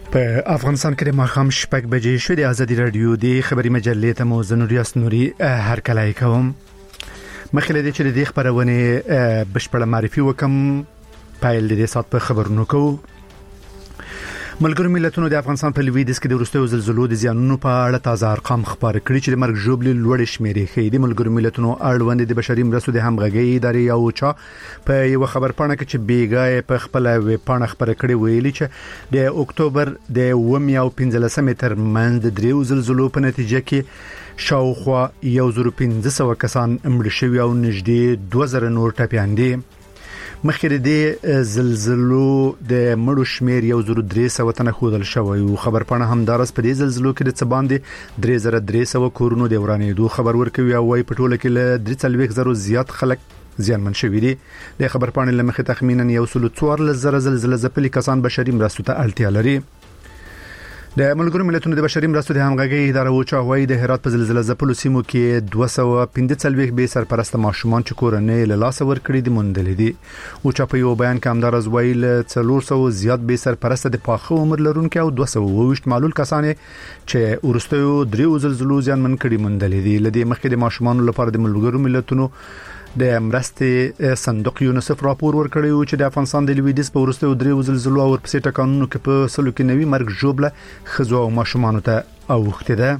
په افغانستان کې د ماښام 6 بجې شوې د ازادي رادیو د خبري مجلې ته مو زنوریاس نوري هر کله کوم مخکې د چې د خبرونه بشپړه معرفي وکم پایل د سات په خبرونو کو ملګرو ملتونو د افغانستان په لویدیځ کې د وروستیو زلزلو د زیانونو په اړه تازه ارقام خبر کړي چې د مرګ ژوبل لوړ شمیرې ښیي. د ملګرو ملتونو اړوند د بشري مرستو د همغږي ادارې او چا په یو خبر پاڼه کې چې بیګای په خپل ویب پاڼه خبر کړي ویلي چې د اکتوبر د 15 تر منځ د دریو زلزلو په نتیجه کې شاوخوا 1500 کسان مړ شوي او نږدې 2000 نور ټپيان دي. مخکې د زلزلو د مړو شمیر 1300 تنه خودل شوی او خبر پاڼه همدارس په دې زلزلو کې د څباندې 3300 کورونو د ورانېدو خبر ورکوي او وايي په ټوله کې له 33000 زیات خلک زیانمن شوي دي. د خبر پاڼې لمخې تخمیناً 1.4 زلزله ځپلي کسان بشري مرستو ته اړتیا لري. د ملګرو ملتونو د بشري مرستو د همغږي ادارې او چاوي د هرات په زلزلې ځپلو سیمو کې 215 به سرپرست ماشومان چې کورنۍ له لاس ور کړی دي مندل دي او چا په یو بیان کې همدار از ویل 400 زیات به سرپرست د پاخه عمر لرونکو او 220 معلول کسان چې ورستیو دریو زلزلو ځانمن کړي مندل دي. لدی مخکې د ماشومان لپاره د ملګرو ملتونو د مرستې صندوق یونیسف راپور ورکړی او چې د افغانستان د لویدیځ په ورستیو دریو زلزلو او ورپسې ټکانونو کې په سلو کې نوي مرګ ژوبله خزو او ماشومان ته اوخته ده.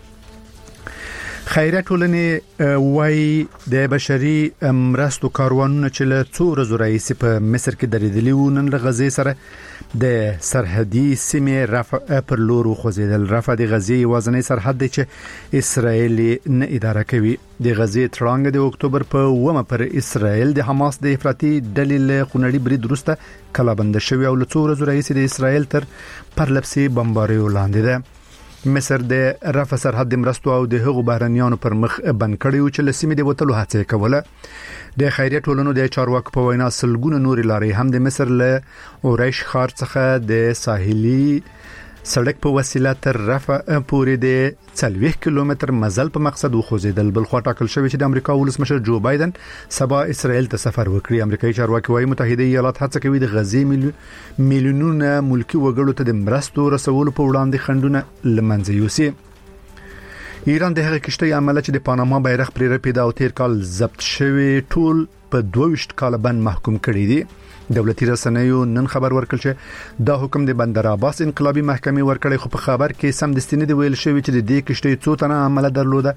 خیرات ټولنې وای د بشري مرستو کاروانونه چې له څو ورځې راځي په مصر کې درېدلي و نن غزې سره د سرحدي سیمې رفح پر لور خوځیدل. رفح د غزې وزنې سرحد دی چې اسرائیل نه اداره کوي. د غزې ترانګ د اکتوبر په 1 پر اسرائیل د حماس د افراطي ډلې له خونړي برید وروسته کلابند شوی او له څو ورځې راځي د اسرائیل تر پرلپسې بمباریو لاندې ده. مصر د رفح سرحد د مرستو او د هغو بهرنیانو پر مخ بند کړي چې لسمې د وټلو هڅه کوله. د خیریت ټولنو د چارواکو په وینا سلګونه نوري لارې هم د مصر له اورش خار څخه د ساحلي سړک په وسیله تر رفح پورې د 40 کیلومتر مزل په مقصد وخوځیدل. بل خو ټاکل شوی چې د امریکا ولسمشر جو بایدن سبا اسرائیل ته سفر وکړي. امریکایي چارواکي وايي متحده ایالات هڅه کوي د غزې میلیونونه ملکی وګړو ته د مرستو رسولو په وړاندې خندونه لمنځه یوسي. ایران د هغه کشتۍ عمله چې د پاناما بیرغ پرې رپیدا او تیر کال ضبط شوی ټول په 22 کال بند محکوم کړی دی. دولتي رسنیو نن خبر ورکړ چې دا حکم د بندر عباس انقلابي محکمې ورکړی خو په خبر کې سم دستینه دی ویل شوی چې د دې کشتۍ څو تنه عمله درلوده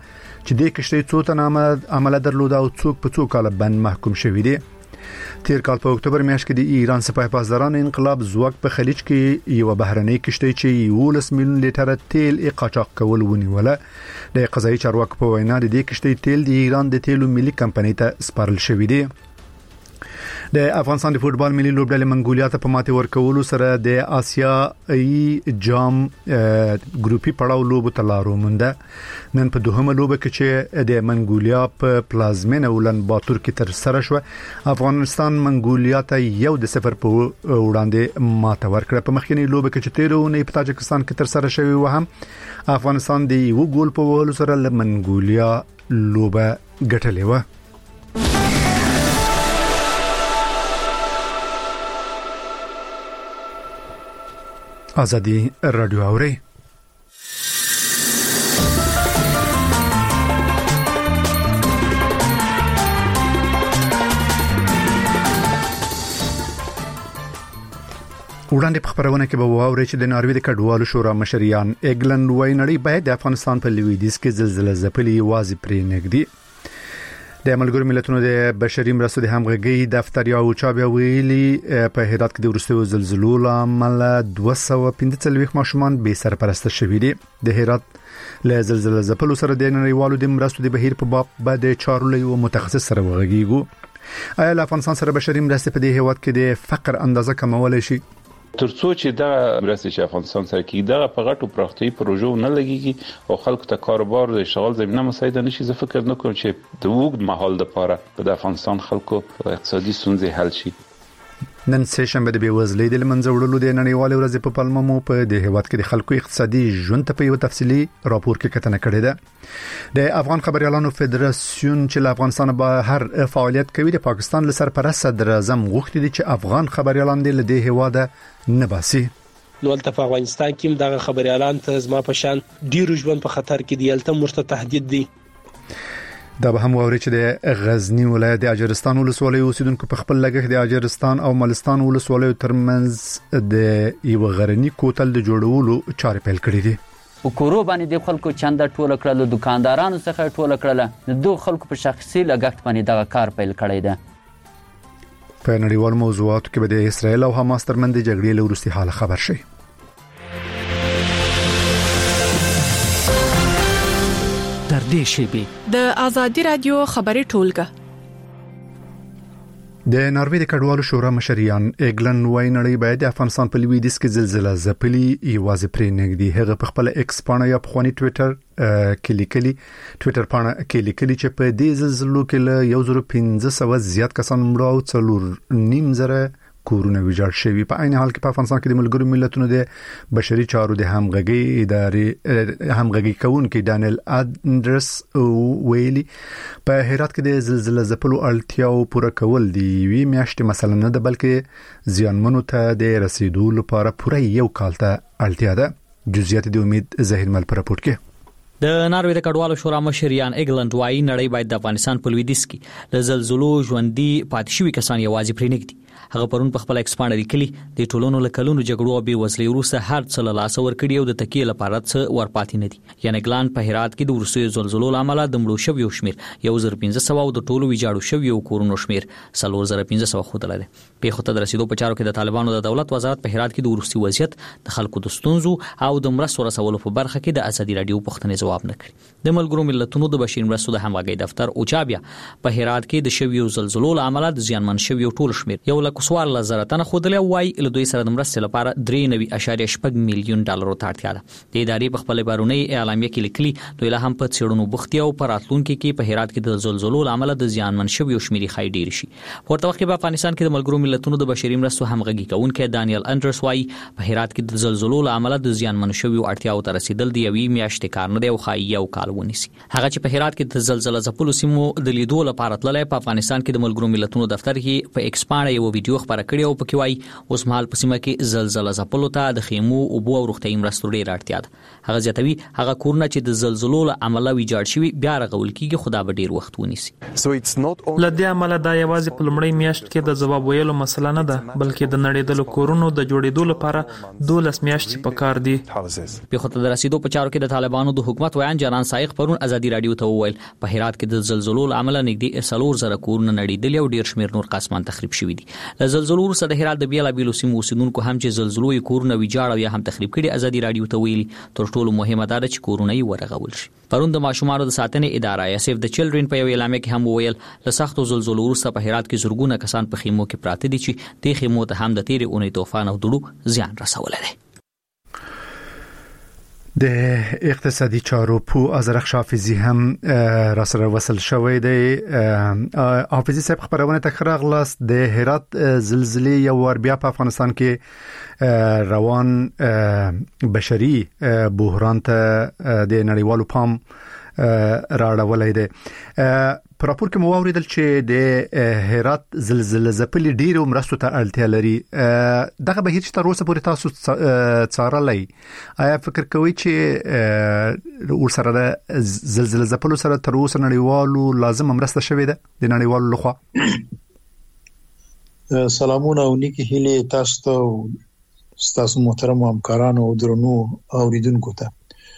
او څوک په څو کال بند محکوم شوی دی. تیر کال په اکتوبر میاشت کې د ایران سپاه پاسداران انقلاب ځواک په خلیج کې یو بهرنۍ کشتۍ چې 10 میلیون لیټر تیل قاچاق کول ونیوله. د قضایي چارواکو په وینا د دې کشتۍ تیل د ایران د تیلو ملي کمپنۍ ته سپارل شوی دی. د افغانستان د فوتبال ملي لوبډلې منګولیا ته په ماتې ورکولو سره د آسیایي جام ګروپي پړاو لوب ته لارو مونده. نن په دوهمه لوب کې چې د منګولیا په پلازمینه ولن باتور کې تر سره شو افغانستان منګولیا ته 1-0 په وړاندې ماته ورکړه. په مخکنی لوب کې چې 13 په تاجکستان کې تر سره شوی و هم افغانستان د یو ګول په وهلو سره له منګولیا لوب ګټلې و. ازادي رادیو اوري وړاندې په خبرونه کې به واوري چې د ناروې د کډوالو شورا مشریان اګلند وینړي باید د افغانستان په لویدیځ کې زلزلې ځپلي وازي پرې نګدي. د ملګرو ملتونو د بشري مرستو د همغږي دفتر یو چابه ویلي په هرات کې د ورستیو زلزلو لامل 215 ماشومان به سرپرست شوي دي. د هرات له زلزلې ځپلو سره د نړیوالو د مرستو د بهیر په باب بعد چارو له یو متخصص سره وغږیږو. آیا افغانستان سره بشري مرستې په دې هیواد کې د فقر اندازه کمول شي؟ ترڅو چې دا مرستې چې افغانستان سره کیږي دا په غټو پراختیايي پروژو نه لګيږي او خلکو ته کاروبار او اشتغال زمينه مساعده نشي. زه فکر نه کوم چې د وګړو مهال لپاره په افغانستان خلکو اقتصادي ستونزې حل شي. نن سه شنبه د بیوزلۍ د منځ وړلو د نړیوال ورځ په پلمه مو په د هیواد کې د خلکو اقتصادي ژوند ته په یو تفصیلی راپور کې کتنه کړې ده. د افغان خبريالانو فدراسیون چې له افغانستان به هر فعالیت کوي د پاکستان له سرپرست صدر اعظم غوښتي دي چې افغان خبريالان د هیواد نه باسي. نو تل په افغانستان کې دغه خبريالان ته زما په شان ډیر ژوند په خطر کې دی الته مرته تهدید دی. دا به هم ووري چې د غزنی ولایت د اجرستان ولسوالۍ اوسیدونکو په خپل لګښت د اجرستان او ملستان ولسوالۍ ترمنځ د یو غرنی کوتل د جوړولو چارې پیل کړې دي. وکورو باندې د خلکو چنده ټوله کړل، دکاندارانو څخه ټوله کړل، د خلکو په شخصي لګښت باندې دغه کار پیل کړی دی. په نړیوال موضوعاتو کې به د اسرایل او حماس ترمنځ د جګړې له وروستي حال خبر شي. در دې شی د آزادی رادیو خبري ټولګه د ناروې د کډوالو شورا مشریان ایګلن واینړی باید د افغانستان په لویدیځ کې زلزلہ ځپلي یوازې پرې نګدي. هغه په خپل ایکس پاڼه یا په خواني ټوئیټر کې لیکلي چې په دې زلزلو کې له 1500 زیات کسان مړه او 4.5 کورونه ویجاړ شوي. په عین حال کې په افغانستان کې د ملګرو ملتونو د بشري چارو د همغږي ادارې همغږي کوونکي ډانیل اندرس ویلي په هرات کې د زلزلې ځپلو اړتیاو پوره کول دی وی میاشتې مثلا نه ده بلکې زیانمنو ته د رسیدو لپاره پوره یو کال ته اړتیا ده. جزئیات د امید ظاهر مل پر راپورټ کې د ناروې د کډوالو شورا مشریان ایګلند وايي نړۍ باید د افغانستان په لویدیځ کې د زلزلو ژوندۍ پاتې شوي کسان یوازې پرې نګدي. هغه پرون په خپل ایکسپاند لیکلي د ټولونو لکلونو جګړو او بیوزلۍ وروسته هر څه له لاس ورکړي او د تکیې لپاره څه ورپاتې نه دي. یعنی ګلان په هرات کې د وروستیو زلزلو لامل د مړو شویو شمیر 1500 او د ټولو ویجاړو شویو کورونو شمیر 4500 خوده لري. په خطه د رسیدو په چارو کې د طالبانو د دولت وزارت په هرات کې د وروستي وضعیت د خلکو د ستونزو او د مرستو رسولو په برخه کې د ازادي رادیو پوښتنې جواب نه کړی. د ملګرو ملتونو د بشري مرستو د همغږي دفتر اوچا بیا په هرات کې د شویو زلزلو لامل د زیانمن شویو ټول شمیر 1,14,000 خودله وای له دوی سره د مرستې لپاره 3.8 میلیون ډالرو ته اړتیا ده. د ادارې په خپل بارونی اعلامیه کې لیکلي دوی له هم په څېړنو بوختي او په راتلونکو کې په هرات کې د زلزلو لامل د زیانمن شویو شمیر خای ډیر شي. ورته وخت په افغانستان کې د ملګرو ملتونو د بشري مرستو همغږي کوونکي دانیل اندرس وای په هرات کې د زلزلو لامل د زیانمن شویو اړتیاو ته رسیدل دی یوې میاشتې کار نه دی او خای یو کال ونیسي. هغه چې په هرات کې د زلزلې ځپلو سیمو د لیدو لپاره تللی په افغانستان کې د ملګرو ملتونو دفتر کې په ایکسپاند یو ویډیو خبره کړې او پکې وای اوس مهال په سیمه کې زلزلې ځپلو ته د خیمو او بو او روغتي مرستو ډېر اړتیا ده. هغه ځاتوي هغه کورونه چې د زلزلو له امله ویجاړ شوي بیا رغول کیږي خدا به ډېر وخت ونیسي. لدې عمله دا یوازې په لومړی میاشت کې د جواب ویلو مسله نه ده بلکې د نړیدلو کورونو د جوړېدو لپاره 12 میاشتې پکار دي. په خطه د رسیدو په چارو کې د طالبانو د حکومت ویان جانان سایق پرون ازادي رادیو ته وویل په هرات کې د زلزلو له امله نږدې 4000 کورونه نړیدل او ډېر شمیر نور قسمان تخریب شوي دي. له زلزلو وروسته د هرات د بیلابیلو سیمو اوسیدونکو هم چې زلزلو یې کورونه ویجاړ او یا هم تخریب کړي ازادي رادیو ته ویلي تر ټولو مهمه ده چې کورونه یې ورغول شي. پرون د ماشومانو د ساتنې اداره یا سیف د چلډرن په یو اعلامیه کې هم وویل له سختو زلزلو وروسته په هرات کې زرګونه کسان په خیمو کې پراته دي چې د خیمو ته هم د تیرې اونۍ طوفان او دړو زیان رسولی دی. د اقتصادي چارو په ازرخ حافظي هم را سره وصل شوی دی. حافظي صاحب خبرونه تکرار لاس د هرات زلزلې یو ور بیا په افغانستان کې روان بشري بحران ته د نړیوالو پام راړولای دی. په راپور کې مو اوریدل چې د هرات زلزلې ځپلي ډیرو مرستو ته اړتیا لري. دغه به هیڅ تر اوسه پورې تاسو څارلای آیا فکر کوئ چې ورسره د زلزلې ځپلو سره تر اوسه نړیوالو لازم مرسته شوې ده د نړیوالو لخوا؟ سلامونه او نیکی هیله تاسو ته ستاسو محترم همکارانو او درنو اوریدونکو ته.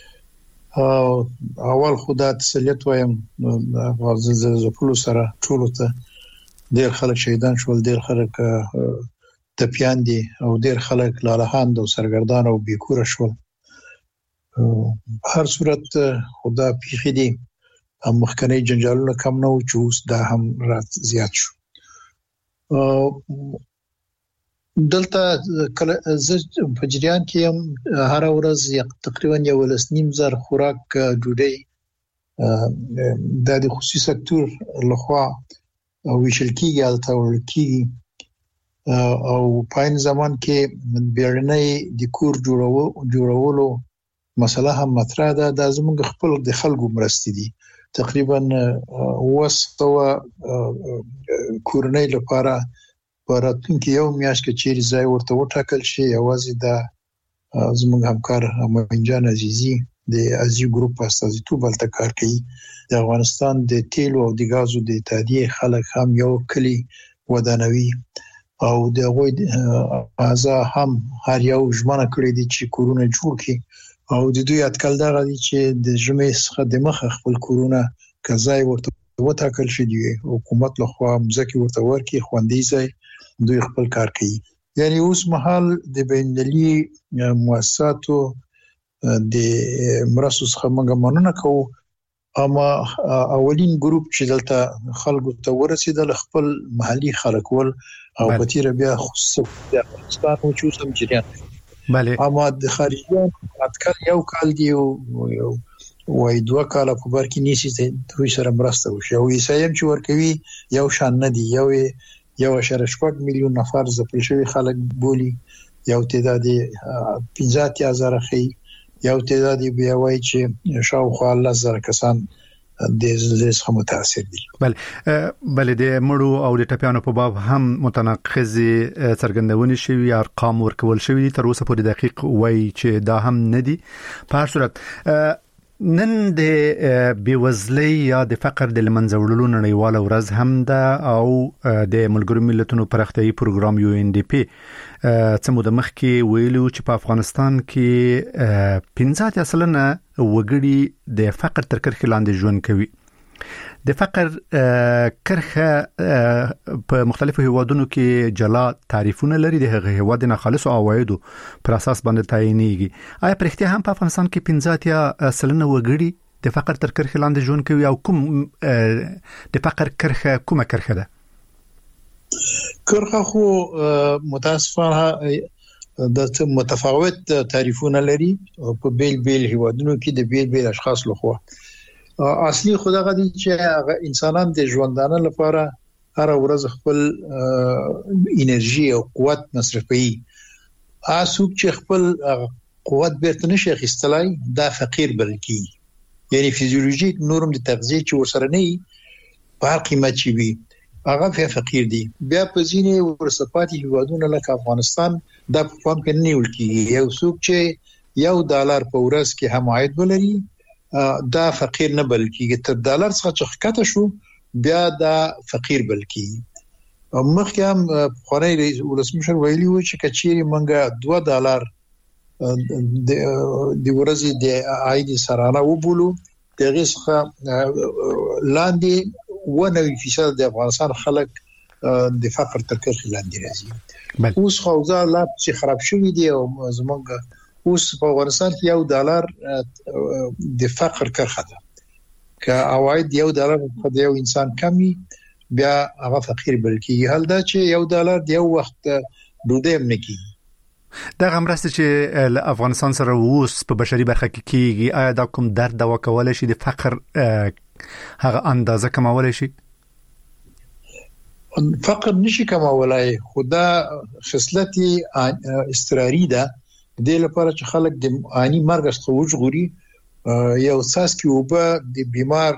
اول خدا تسلیت وایم د زلزلې ځپلو سره ټولو ته ډېر خلک شهیدان شول، ډېر خلک ټپیان دي او ډېر خلک لالهاند او سرګردان او بیکوره شول. په هر صورت خدا پیخي دي هم مخکنی جنجالونه کم نه و چې اوس دا هم رات زیات شو. دلته کله ز په جریان کې هر ورځ تقریبا 1.5 خوراک ډوډۍ د خصوصي سکتور لخوا ویشل کیږي البته ورکیږي او په زمان کې بیرنۍ د کور جوړولو مسله هم مطرح ده. د زموږ خپل د خلکو مرستې دي تقریبا 900 کورنۍ لپاره په راتلونکي یو میاشت کې چیرې ځای ورته وټاکل شي. یوازې د زموږ همکار امینجان عزیزی د ازیو ګروپ استازیتوب بلته کار کوي. د افغانستان د تیلو او د غازو د اتحادیې خلک هم یو کلی ودانوي او د غوي ازا هم هر یو ژمنه کړې دي چې کورونه جوړ کړي او د دوی اټکل دا غواړي چې د جمعې څخه د مخ خپل کورونه کزای ورته وټاکل شي دی حکومت له خوا مزکی ورته ورکي خوندې ځای دوی خپل کار کوي. یعنی اوس مهال د بینالمللي مؤسساتو د مراسو څخه موږ مننه کوو، اما اولین ګروپ چې دلته خلکو ته ورسېدل خپل محلي خلک ول او په تیر بیا خصوصا د افغانستان او چې سم جریان بله اما د خارجيان اټکل یو کال دی او وای دوه کال په بار کې نيسي دوی سره مرسته وشي او یې چې ورکوي یو شان نه دی یو 1.8 میلیون نفر ځپل شوی خلک بولی، یو تعداد 15,000 خي، یو تعداد بیا وای چې شاوخوا 10,000 کسان د زلزلې څخه متاثر دي. بل د مړو او د ټپيانو په باب هم متناقض څرګندونې شوی ارقام ورکول شوی تر اوسه پورې دقیق وای چې دا هم نه دي. په هر صورت نن د بیوزلۍ یا د فقر د لمنځوړلو نړیواله ورځ هم ده او د ملګرو ملتونو پراختیايي پروګرام UNDP څه د مخ کې ویلو چې په افغانستان کې 15% وګړي د فقر تر کرښې لاندې ژوند کوي. د فقر کرښه په مختلفو هیوادونو کې جلا تعریفونه لري، د هغه هیواد نه خالص عوایدو پر اساس باندې تعینېږي. آیا پرختیا هم په افغانستان کې 15% وګړي د فقر تر کرښې لاندې ژوند کوي او کوم د فقر کرښه کومه کرښه ده؟ کرښه خو متاسفانه د متفاوت تعریفونه لري په بیل هیوادونو کې د بیل اشخاص لخوا. اصلي خدای غدي چې انسانان د ژوندانه لپاره هر ورځ خپل انرژي او قوت مصرفوي. اسوب چې خپل قوت بیرته نشي اخیستلای دا فقیر بلکی، یعنی فیزیولوژیک نورم د تغذیه چې ورسره نه په هر قیمت چی وي هغه فقیر دي. بیا په ځینې ورسپاتي هیوادونو لکه افغانستان دا په پام کې نه ول کیږي. یو څوک چې $1 په ورځ کې هم عاید ولري دا فقیر نه بلکې تر $1 څخه چخکته شو بیا دا فقیر بلکې. مخکې هم خوري ولسمشر ویلي و چې کچېری منګه $2 د ورځې د عاید سرانه وبولو دغه څخه لاندې 90% د افغانستان خلک د فقر تر کرښې لاندې راځي. اوس خو ځا لا چې خراب شوی دی او زمونږ اوس په افغانستان کې $1 د فقر کرښه ده. که عواید $1 په یو انسان کمی بیا هغه فقیر بلکې حال دا چې $1 د یو وخت ډوډۍ هم نه کیږي. دا غمرسته چې افغانستان سره اوس په بشري برخه کې کیږي، آیا دا کوم درد دوا کولای شي د فقر هغه اندازه کمولای شي؟ فقر نشي کمولای، خدا خصلتي استراري ده د لپاره چې خلک د اني مرګ څخه وژغوري. یو ساس کې وبا د بیمار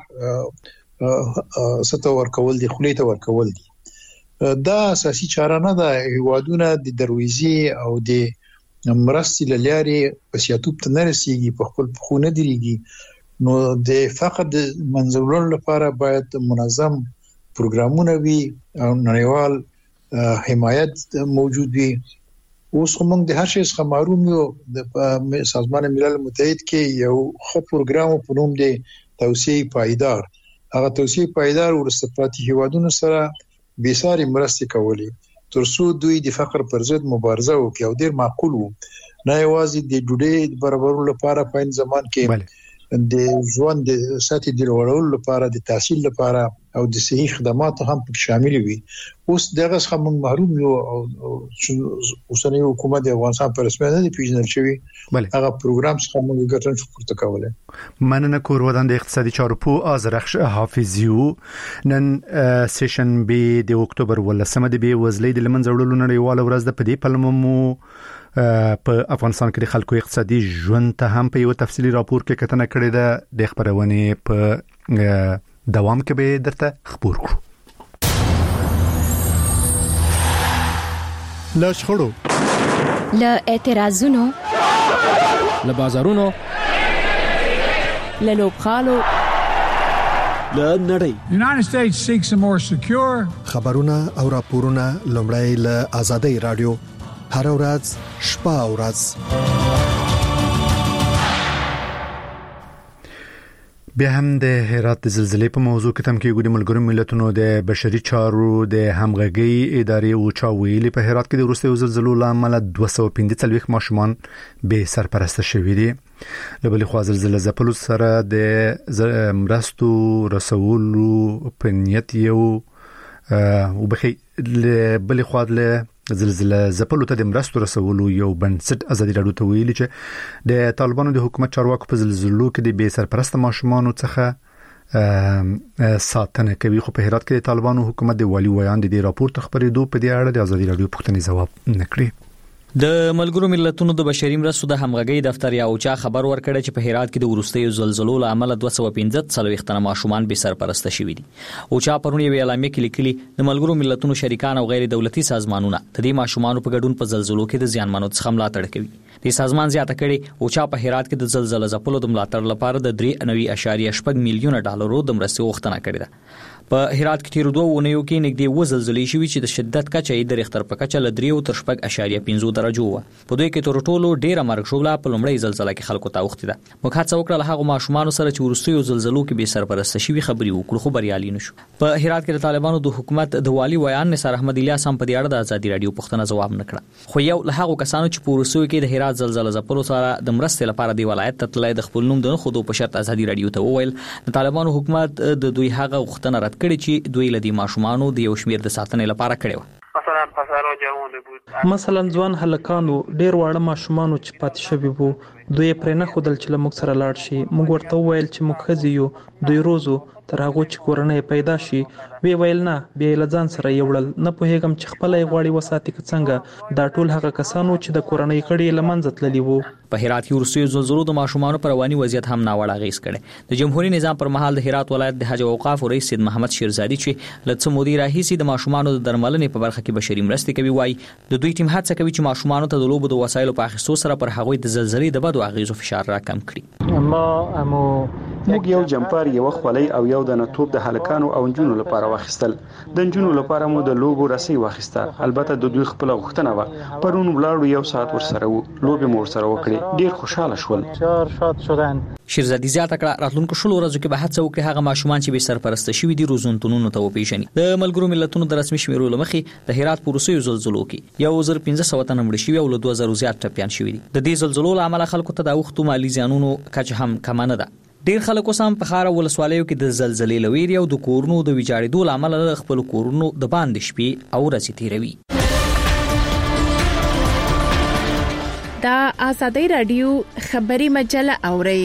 ستو ورکول دي خلیته ورکول دي. دا اساسي چاره نه ده. هیوادونه د درويزي او د مرستې لارې په سیاتوب ته نه رسیږي، په خپل خونه دريږي. نو د فقر د منځولو لپاره باید منظم پروګرامونه وي او نړیوال حمایت موجود وي. اوس موږ د هر شي څخه محروم یو. د سازمان ملل متحد کې یو خو پروګرام په نوم دی توسعه پایدار. هغه توسعه پایدار ورسپاتي هیوادونو سره بيساري مرستې کولې ترڅو دوی د فقر پر ضد مبارزه وکړي او ډیر معقول وو. نه یوازې د ډوډۍ برابرولو لپاره په این زمان کې د ژوند د ساتي د لوړولو لپاره د تحصیل لپاره او د صحي خدماتو هم پکې شامل وي. اوس دغه څخه موږ محروم یو او اوسنۍ حکومت د افغانستان پر رسمیت نه پیژندل شوی. هغه پروګرام څخه موږ ګټن شو پورته کولای. مننه کورودان د اقتصادي چارو په آزرخش حافظیو. نن سیشن بی د اکتوبر ولسمه د بی وزلۍ د لمنځوړلو نړیواله ورځ د پدې پلممو په افغانستان کې د خلکو اقتصادي ژوند ته هم په یو تفصیلی راپور کې کتنه کړې ده. د خبرونه په دوام کې به درته خبر کړو. لا شخړو، لا اعتراضونو له بازارونو، له لوبغالو، له نړۍ. United States seeks a more secure. خبرونه او راپورونه لومړی له آزادۍ رادیو هر ورځ شپه او ورځ. بیا هم د هرات د زلزلې په موضوع کې تم کې ګډ ملګرو ملتونو د بشري چارو د همغږي ادارې او چا ویلي په هرات کې د وروستیو زلزلو لامل 245 ماشومان به سرپرست شوي دي. لبلې خوا زلزلې زپلو سره د مرستو رسولو په نیت یو وبخي لبلې خوا له زلزلې زپلو ته د مرستو رسولو یو بنسټ ازادي راډیو ته ویلي چې د طالبانو د حکومت چارواکو په زلزلو کې د بې سرپرست ماشومان څخه ساتنه کوي. خو په هرات کې د طالبانو حکومت د والي ویان د راپور خبرېدو په دې اړه د ازادي راډیو پوښتنې ځواب نکړي. د ملګرو ملتونو د بشري مرستو د همغږي دفتر یا اوچا خبر ورکړی چې په هرات کې د وروستیو زلزلو لامل 215 تنه ماشومان به سرپرست شوي دي. اوچا پرون یو اعلامیه کې لیکلي د ملګرو ملتونو شریکان او غیر دولتي سازمانونه د دې ماشومان په ګډون په زلزلو کې د زیانمنو څخه ملاتړ کوي. د سازمان زیاته کړي اوچا په هرات کې د زلزلې زپلو د ملاتړ لپاره د 3.8 میلیون ډالرو د مرستې غوښتنه کړې ده. په هرات کې تیر 2 اونیو کې نږدې و زلزلې شوې چې د شدت کچه یې د ریختر په کچه ل 3.5 درجو و. په دوی کې تر ټولو ډیره مرګ شوله په لومړۍ زلزلې کې خلکو ته وخت ده. موږ هڅه وکړه له هغه ماشومان سره چې ورستیو زلزلو کې به سرپرست شوي خبري وکړو خو بریالي نشو. په هرات کې د طالبانو د حکومت د والي ویان نثار احمد الیاس هم په دې اړه د ازادي راډیو پوښتنه ځواب نکړه. خو یو له هغه کسانو چې په ورستیو کې د هرات زلزلې زپلو سره د مرستې لپاره دی ولایت ته تللی د خپل نوم د خودو په شرط ازادي راډیو ته وویل د طالبانو حکومت د دوی هغه غوښتنه رد کړې چې دوی د ماشومانو د یو شمیر د ساتنې لپاره کړي و. مثلا ځوان هلکانو ډیر واړه ماشومانو چې پاتې شوي وو دوی پرې نه خودل چې موږ سره لاړ شي. موږ ورته وویل چې موږ خزيو دوی روزو تر هغه چې کورنۍ پیدا شي. وی ویل نه بیا له ځان سره یوړل نه پوهېږم چې خپل غواړي وساتي څنګه. دا ټول هغه کسانو چې د کورنۍ کړي لمنځه تللی وو. په هرات کې ورسېو زلزلو د ماشومانو پر رواني وضعیت هم ناوړه اغیز کړي. د جمهوریت نظام پر مهال د هرات ولایت د حج او اوقاف رئیس سید محمد شیرزادي چې لڅ مودي راهیسي د ماشومانو د درملنې په برخه کې بشري مرستې کوي وایي د دوی ټیم هڅه کوي چې ماشومانو ته د لوبو د وسایلو په اخیستو سره پر هغوی د زلزلې د بدو اغیزو فشار را کم کړي. موږ یو جمپر یو خولۍ او یو د نتوب د هلکانو او انجونو لپاره واخیستل. د انجونو لپاره مو د لوبو رسۍ واخیسته. البته د دوی خپل غوښتنه و. پرون ولاړو یو ساعت ورسره وو. لوبې مو ورسره وکړې. ډیر خوشاله شول. شیرزادي زیاته کړه راتلونکو شلو ورځو کې به هڅه وکړي هغه ماشومان چې به سرپرست شوي دي روزنتونونو ته وپیژني. د ملګرو ملتونو د رسمي شمیرو لمخې د هرات په وروستیو زلزلو کې 1500 تنه مړه شوي او له 2000 زیات ټپیان شوي دي. د دې زلزلو له امله خلکو ته د وختو مالی زیانونو کچه هم کم نه ده. ډیر خلک اوسم په خار ولسوالیو کې د زلزلې لویری او د کورونو د ویجاړېدو لامل خپل کورونو د باندې شپې او ورځې تیروي. دا آزادی رادیو خبري مجله اوري.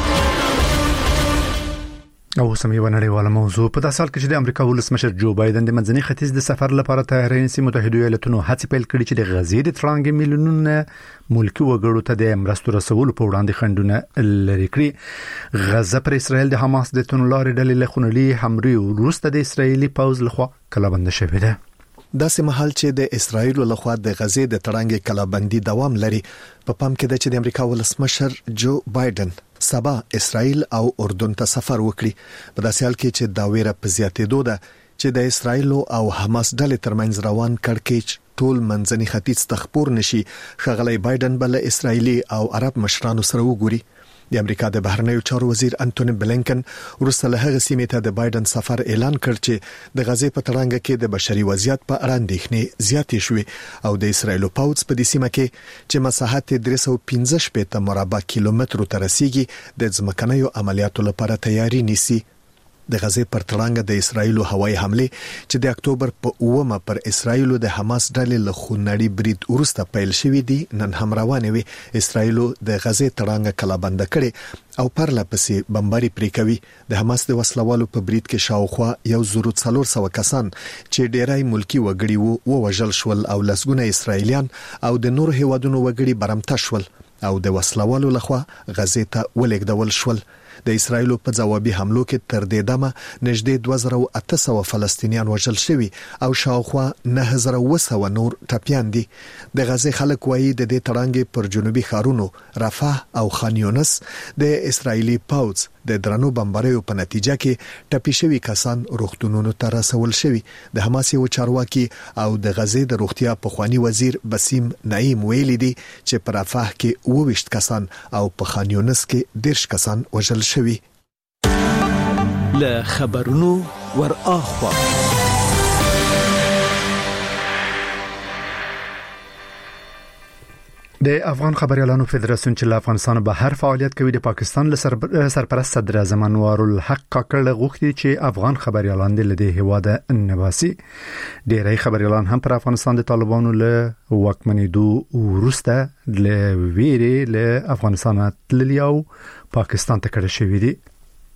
او سمې ونړیواله موضوع په داسې حال کې چې د امریکا ولسمشر جو بایدن د منځني ختیځ د سفر لپاره تهران سي متحده ایالاتونو هڅې پیل کړې چې د غزې د ترانګ میلیونونه ملکی وګړو ته د مرستو رسولو په وړاندې خنډونه لري کړی. غزه پر اسرائیل د حماس د تنلارې ډلې له خونړي حملې وروسته د اسرائیلي پوځ لخوا کلابند شوې ده. داسې مهال چې د اسرایل لخوا د غزې د تړانګ کلابندي دوام لري په پام کې د چې د امریکا ولسمشر جو بایدن سبا اسرائیل او اردن ته سفر وکړي. په داسې حال کې چې دا ویره په زیاتېدو ده چې د اسرایل او حماس ډلې ترمنځ روان کړکېچ ټول منځني ختیځ تخپور نشي. ښاغلی بایدن بل اسرایلی او عرب مشرانو سره وګوري. د امریکا د بهرنیو چارو وزیر انټونی بلینکن وروسته له هغه سیمې ته د بایدن سفر اعلان کړ چې د غزې په تړانګ کې د بشري وضعیت په اړه اندېښنې زیاتې شوې او د اسرایل پوځ په دې سیمه کې چې مساحت 315 مربع کیلومترو ته رسیدي د ځمکنیو عملیاتو لپاره تیاری نیسي. د غزې پر تړانګ د اسرایل هوایي حمله چې د اکتوبر په 9 پر اسرایل د حماس ډلې له خونړي برید وروسته پیل شوې دي نن هم روانه وي. اسرایل د غزې تړانګ کلابند کړي او پرله پسې بمباري پرې کوي. د حماس د وسلوالو په برید کې شاوخوا 1400 کسان چې ډیرای ملکی وګړي وو وژل شول او لسګونه اسرایلیان او د نور هیوادونو وګړي برمته شول او د وسلوالو لخوا غزې ته ولېږدول شول. د اسرایل په ځوابي حملو کې تر دې دمه نږدې 2800 فلسطینیان وژل شوي او شاوخوا 9200 نور ټپيان دي. د غزه خلک وایي د دې تړانګې پر جنوبي ښارونو رفح او خان یونس د اسرایلی پوځ د درنو بمباریو په نتیجه کې ټپي شوي کسان روغتونونو ته رسول شوي. د حماس یو چارواکي او د غزې د روغتیا پخوانی وزیر بسیم نعیم ویلي دي چې په رفح کې 22 کسان او په خان یونس کې 10 کسان وژل شوي. له خبرونو ور اخوا د افغان خبريالانو فدراسیون چې له افغانستان بهر فعالیت کوي د پاکستان له سرپرست صدر اعظم انوار الحق کاکړ غوښتي چې افغان خبريالان د لدې هواده نباسي. ډېری خبريالان هم پر افغانستان د طالبانو له واکمنېدو وروسته له ویري له افغانستان تللی او پاکستان ته کډه شوي دي.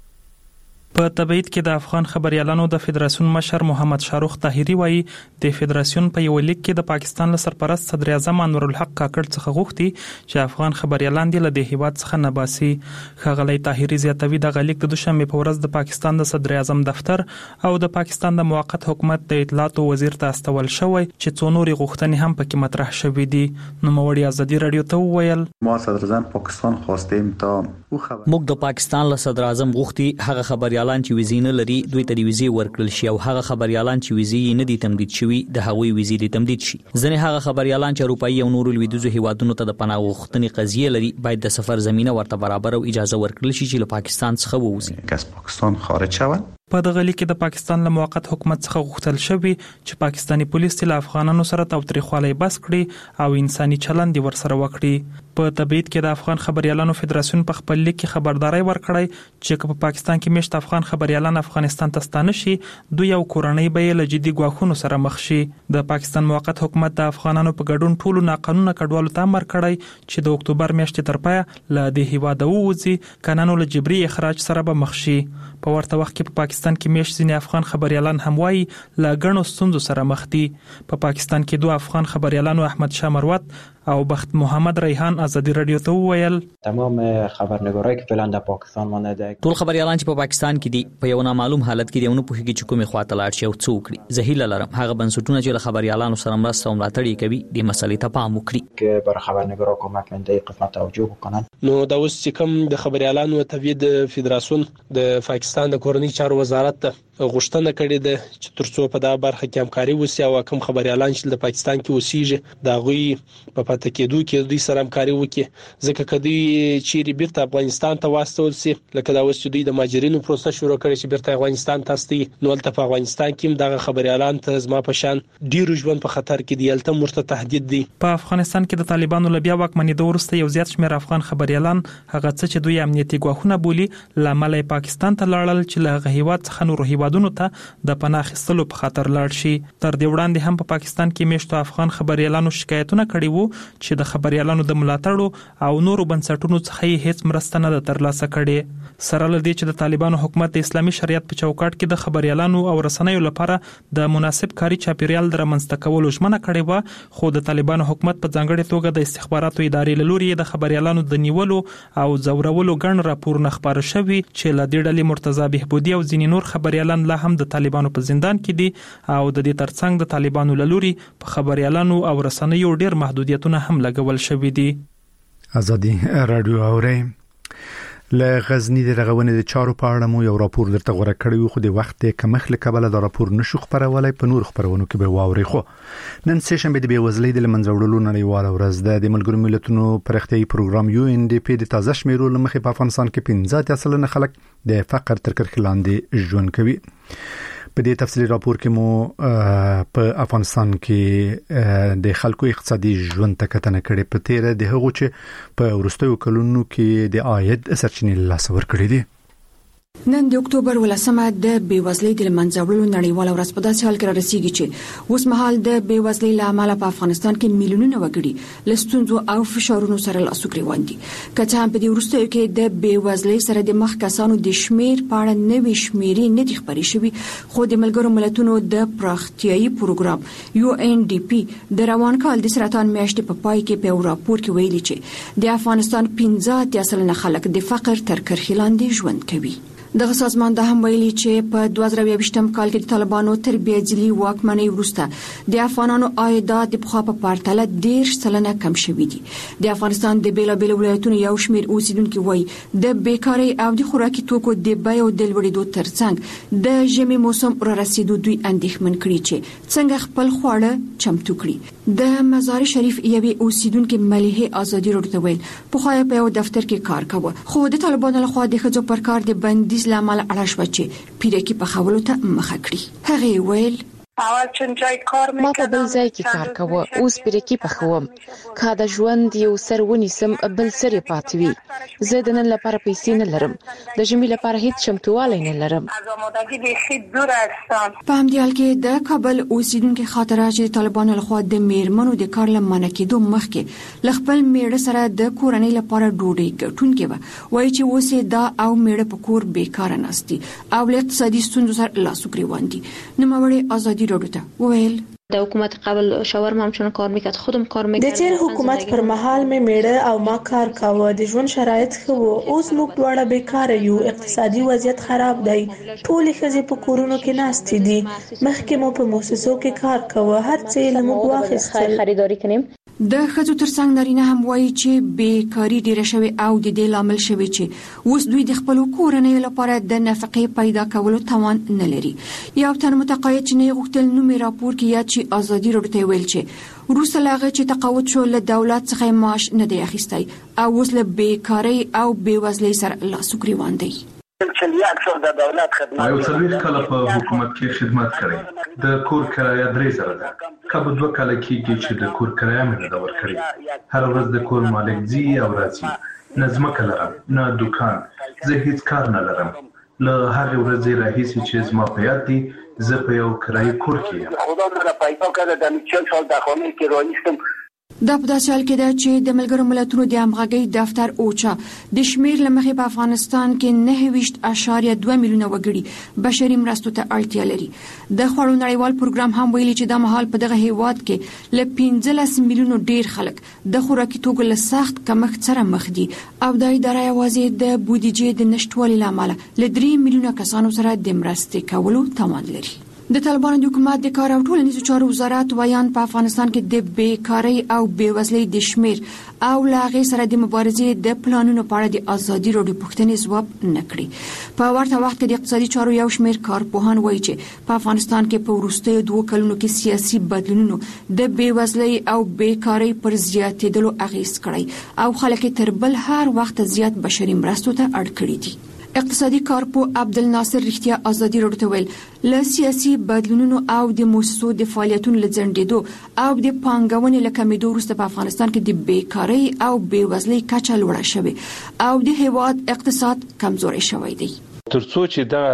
په تبعید کې د افغان خبريالانو د فدراسیون مشر محمد شاروخ طاهری وایي د فدراسیون په یو لیک کې د پاکستان له سرپرست صدر اعظم انور الحق کاکړ څخه غوښتي چې افغان خبريالان د لدې هیواد څخه نباسي. ښاغلی طاهری زیاتوي د غلیک د دوشنبه په ورځ د پاکستان د صدر اعظم دفتر او د پاکستان د موقت حکومت د اطلاعات وزیر ته استول شوی چې څو نورې غوښتنې هم پکې مطرح شوې دي. نو موړي ازادي رادیو ته وویل ما صدر اعظم پاکستان خواستیم تا موږ د پاکستان له صدر اعظم غوښتي هغه خبريالان چې ویزې نه لري دوی ته د ویزې ورکړل شي او هغه خبريالان چې ویزې نه دي تمدید شوي د هغوی ویزې دي تمدید شي. ځنې هغه خبريالان چې اروپایي او نورو لویدیځو هیوادونو ته د پناه غوښتنې قضیه لري باید د سفر زمينه ورته برابر او اجازه ورکړل شي چې له پاکستان څخه ووځي. که از پاکستان خارج شوند په دغه لیک کې د پاکستان له موقت حکومت څخه غوښتل شوی چې پاکستانی پولیس له افغانانو سره تاوتریخوالی بس کړي او انساني چلند ورسره وکړي. په تبعید کې د افغان خبريالانو فدراسیون په خپل لیک کې خبرداري ورکړی چې په پاکستان کې مشت افغان خبريالان افغانستان ته ستانه شي دوی یو کورنۍ به له جدي ګواښونو سره مخ شي. د پاکستان موقت حکومت د افغانانو په ګډون ټولو ناقانونه کډوالو ته امر کړی چې د اکتوبر میاشتې تر پایه له دې هیواده ووځي کنانو له جبري اخراج سره به مخ شي. په ورته وخت کې په پاکستان کې میش ځینې افغان خبريالان هم وایي له ګڼو ستونزو سره مخ دي. په پاکستان کې دوه افغان خبريالانو احمد شاه مروت او بخت محمد ریحان ازادي رادیو ته وویل تمام خبرنگارای که فعلا در پاکستان مانده ټول خبريالان چې په پاکستان کې دي په یو نامعلوم حالت کې دیونه په هیڅ کومه خواته لاړ شي او څوک لري زهیل لرم هغه بنسټونه چې له خبريالانو سره مرسته او ملاتړ کوي د مسلې ته پام وکړي که بر خبرنگارا کمک منده قسمت توجه وکنن. نو دا اوس چې کوم د خبريالانو تبعید فدراسیون د پاکستان د کورنۍ چارو وزارت ته غوښتنه کړې ده چې ترڅو په دا برخه کې همکاري وشي او کوم خبريالان چې د پاکستان کې اوسېږي دا غوي په پاتې کېدو کې دوی سره همکاري وکړي ځکه کدی چې بیرته افغانستان ته واستول سي لکه دا اوس دوی د ماجرینو پروسس شروع کړي چې بیرته افغانستان ته استي نو ولته په افغانستان کې دغه خبريالان ته زما په شان ډیرو ژوند په خطر کې دی الته مرته تهدید دي. په افغانستان کې د طالبانو له بیا واکمنېدو وروسته یو زیات شمېر افغان خبريالان هغه څه چې دوی امنیتي ګواښونه بولي لامل پاکستان ته لاړل چې له هیواد څخه نور هیوادونو ته د پناه اخیستلو په خاطر لاړ شي. تر دې وړاندې هم په پاکستان کې میشتو افغان خبريالانو شکایتونه کړي وو چې د خبريالانو د ملاتړ او نورو بنسټونو څخه هیڅ مرسته نه ترلاسه کړي. سره له دې چې د طالبانو حکومت د اسلامي شریعت په چوکاټ کې د خبريالانو او رسنیو لپاره د مناسب کاري چاپیریال درمنځته کولو ژمنه کړې و خو د طالبانو حکومت په ځانګړي توګه د استخباراتو ادارې له لوري د خبريالانو د نیولو او زورولو ګڼ راپورونه خبره شوي چې له دې ډلې مرتضی بهبودي او ځینې نور خبريالان لا هم د طالبانو په زندان کې دي او د دې ترڅنګ د طالبانو له لوري په خبريالانو او رسنیو ډېر محدودیتونه هم لګول شوي دي. ازادي رادیو اوري له غزنی د رغونې د چارو په اړه مو یو راپور درته غوړه کړی خو د وخت کمښت له کبله د راپور نشو خبرولای په نور خبرونو کې به واوري. خو نن سه شنبه د بیوزلۍ د منځوړلو نړیواله ورځ د ملګرو ملتونو پرختیايي پروګرام UNDP د تازه شمیرو لمخې په افغانستان کې 15% خلک د فقر تر کرښې لاندې ژوند کوي. په دې تفصیلي راپور کې مو په افغانستان کې د خلکو اقتصادي ژوند ته کتنه کړې په تیر د هغو چې په وروستیو کلونو کې د عاید سرچینې لاس ورکړې دي. نن د اکتوبر 18 د بیوزلۍ د منځوړلو نړیواله ورځ په داسې حال کې رسیدي چې اوس مهال د بیوزلۍ له امله په افغانستان کې میلیونونه وګړي له ستونزو او فشارونو سره لاس او ګریوان دي. که څه هم په دې وروستیو کې د بیوزلۍ سره د مخ کسانو د شمیر په اړه نوې شمیرې نه دي خبرې شوې، خو د ملګرو ملتونو د پراختیایي پروګرام UNDP د روان کال د سرطان میاشتې په پای کې په راپور کې ویلي چې د افغانستان 15% خلک د فقر تر کرښې لاندې ژوند کوي. دغه سازمان د هم ویلي چې په 2020م کال کې د طالبانو تر بیځلي واکمنۍ وروسته د افغانانو عایدات د پخوا په پرتله 10% کم شوي دي. د افغانستان د بیلابیل ولایتونو یو شمېر اوسیدونکو وایي د بیکارۍ او د خوراکي توکو د بیو د لوړېدو ترڅنګ د ژمي موسم را رسیدو دوی اندېښمن کړي چې څنګه خپل خواړه چمتو کړي. د مزار شریف یوې اوسیدونکو مليحه ازادي راډیو ته ویل په یو دفتر کې کار کاوه، خو د طالبانو لخوا د ښځو پر کار د بندیز لامل اړه شو چې پیرکی په خولو ته مخه کړی. هغه ویل ما په بل ځای کې کار کوه، اوس پیرکی په خوم، که د ژوند یو سر ونیسم بل سر پاتې وي. زه د نن لپاره پیسې نه لرم، د ژمي لپاره هیڅ چمتووالی نه لرم. په همدې حال کې د کابل اوسیدونکو خاطره چې طالبانو لخوا د میرمنو د کار لمنه کېدو مخکې ل خپل میړه سره د کورنۍ لپاره ډوډۍ ګټونکې و، وایي چې اوس دا او میړه په کور بیکاره ناستي او له اقتصادي ستونزو سره لاس او ګریوان دي. نوموړی ازادي راډیو ویل د حکومت قبل شاورما همچنان کار میکرد، خودم کار میکردم. د تیر حکومت پر مهال می میړه او ما کار کاوه، د ژوند شرایط ښه وو. اوس موږ دواړه بیکاره یو، اقتصادي وضعیت خراب دی، ټول ښځې په کورونو کې ناستې دي. مخکې مو په مؤسسو کې کار کاوه، هر څه له موږ واخیستل. خریداري کنیم. د ښځو ترڅنګ نارینه هم وایي چې بیکاری ډیره شوې او د دې لامل شوی چې اوس دوی د خپل کورنۍ لپاره د نفقې پیدا کولو توان نه لري. یو تن متقاعد چې نه غوښتل نومي راپور کې یاد چې ازادي راډیو ویل چې وروسته لاغه چې تقاعد شو له دولت څخه معاش نه دی اخیستی او اوس له بیکاری او بیوزلۍ سره لاس او ګریوان دی. یو څلوېښت کاله په حکومت کې خدمت کړی، د کور کرایه 3000 ده. کله 2 کاله کېږي چې د کور کرایه مې نه ده ورکړې. هر ورځ د کور مالک ځي او راځي، نه ځمکه لرم نه دکان، زه هیڅ کار نه لرم. له هغې ورځې راهیسې چې زما په یاد دي زه په یو کرایي کور کې یم. دا په داسې حال کې ده چې د ملګرو ملتونو د همغږۍ دفتر اوچا د شمیر لمخې په افغانستان کې 9.2 میلیونه وګړي بشري مرستو ته اړتیا لري. د خوړو نړیوال پروګرام هم ویلي چې د مهال په دغه هیواد کې ل 15 میلیونو ډیر خلک د خوراکي توکو له سخت کمښت سره مخ دي او د ادارې یوازې د بودیجې د نشټوالي لامل ل 3 میلیونه کسانو سره د مرستې کولو توان لري. د طالبانو د حکومت د کار او ټولنیزو چارو وزارت ویان په افغانستان کې د بیکاری او بیوزلۍ د شمیر او لاغې سره د مبارزې د پلانونو په اړه د ازادي راډیو پوښتنې ځواب نه کړی. په ورته وخت کې د اقتصادي چارو یو شمیر کارپوهان وایي چې په افغانستان کې په وروستیو 2 کلونو کې سیاسي بدلونونو د بیوزلۍ او بیکاری پر زیاتېدلو اغیز کړی او خلک تر بل هر وخت زیات بشري مرستو ته اړ کړي دي. اقتصادي کارپو عبدالناصر رښتیا ازادي راډیو ته ویل له سیاسي بدلونونو او د مؤسسو د فعالیتونو لځنډېدو او د پانګونې له کمېدو وروسته په افغانستان کې د بیکاری او بیوزلۍ کچه لوړه شوې او د هیواد اقتصاد کمزوري شوی دی. ترڅو چې دا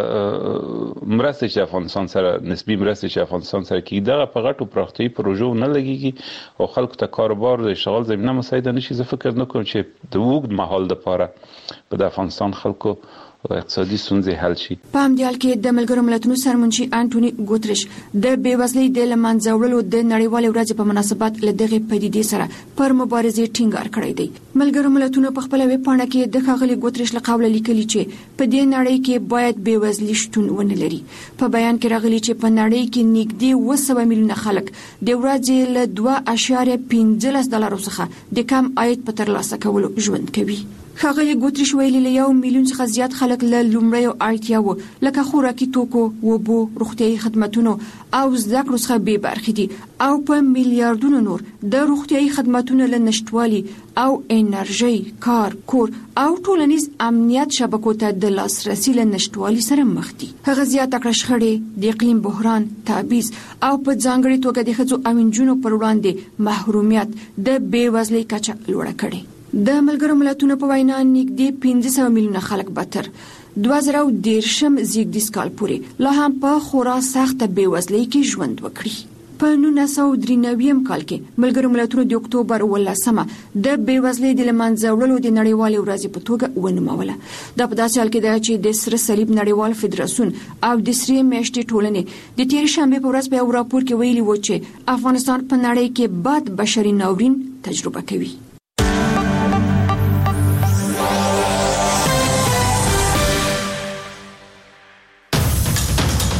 مرسته چې افغانستان سره نسبی مرسته چې افغانستان سره کیږي دا په غټو پراختیایي پروژو نه لګيږي او خلکو ته کاروبار د اشتغال زمينه مساعده نشي. زه فکر نه کوم چې د وګړو مهال لپاره په افغانستان خلکو اقتصادي ستونزې حل شي. په همدې حال کې د ملګرو ملتونو سرمنشي انټونی ګوتریش د بیوزلۍ د لمنځه وړلو د نړیوالې ورځې په مناسبت له دغه پدیدې سره پر مبارزې ټینګار کړی دی. ملګرو ملتونو په خپل ویب پاڼه کې د ښاغلي ګوتریش له قوله لیکلي چې په دې نړۍ کې باید بیوزلۍ شتون ونه لري. په بیان کې راغلي چې په نړۍ کې نږدې 200 میلیونه خلک د ورځې له $2.15 څخه د کم عاید په ترلاسه کولو ژوند کوي. ښاغلي ګوتریش ویلي له 1 میلیون څخه زیات خلک له لومړیو اړتیاوو لکه خوراکي توکو، اوبو، روغتیايي خدماتونو او زده کړو څخه بې برخې دي او په میلیارډونو نور د روغتیايي خدماتونو له نشټوالي او انرژي، کار، کور او ټولنیز امنیت شبکو ته د لاسرسي له نشټوالي سره مخ دي. هغه زیاته کړه شخړې، د اقلیم بحران، تبعیض او په ځانګړي توګه د ښځو او نجونو پر وړاندې محرومیت د بیوزلۍ کچه لوړه کړې. د ملګرو ملتونو په وینا نږدې 1500 میلیونه خلک به تر 2013 زیږدیز کال پورې لا هم په خورا سخت بیوزلۍ کې ژوند وکړي. په 1993 کال کې ملګرو ملتونو د اکتوبر 18مه د بیوزلۍ د لمنځه وړلو د نړیوالې ورځې په توګه ونوموله. دا په داسې حال کې ده چې د سره صلیب نړیوال فدراسیون او د سرې میاشتې ټولنې د تیر شنبه په ورځ په یو راپور کې ویلي و چې افغانستان په نړۍ کې بد بشري ناورین تجربه کوي.